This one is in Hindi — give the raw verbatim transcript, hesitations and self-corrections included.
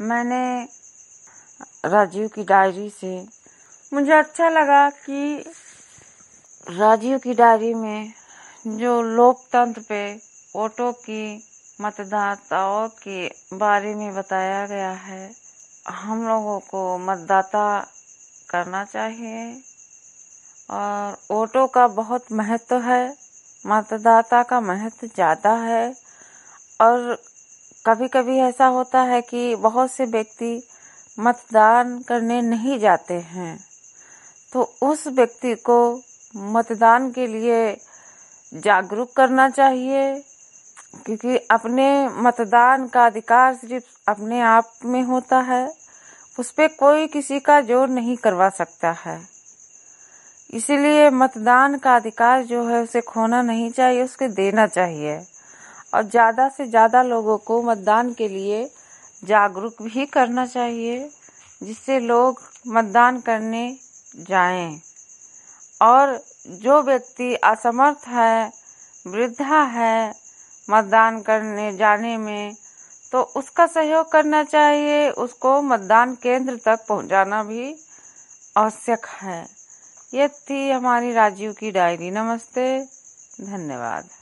मैंने राजीव की डायरी से मुझे अच्छा लगा कि राजीव की डायरी में जो लोकतंत्र पे वोटों की मतदाताओं के बारे में बताया गया है। हम लोगों को मतदाता करना चाहिए और वोटों का बहुत महत्व है। मतदाता का महत्व ज़्यादा है और कभी कभी ऐसा होता है कि बहुत से व्यक्ति मतदान करने नहीं जाते हैं, तो उस व्यक्ति को मतदान के लिए जागरूक करना चाहिए, क्योंकि अपने मतदान का अधिकार सिर्फ अपने आप में होता है। उस पे कोई किसी का जोर नहीं करवा सकता है। इसीलिए मतदान का अधिकार जो है उसे खोना नहीं चाहिए, उसके देना चाहिए और ज़्यादा से ज़्यादा लोगों को मतदान के लिए जागरूक भी करना चाहिए, जिससे लोग मतदान करने जाएं। और जो व्यक्ति असमर्थ है, वृद्धा है मतदान करने जाने में, तो उसका सहयोग करना चाहिए। उसको मतदान केंद्र तक पहुंचाना भी आवश्यक है। ये थी हमारी राजीव की डायरी। नमस्ते, धन्यवाद।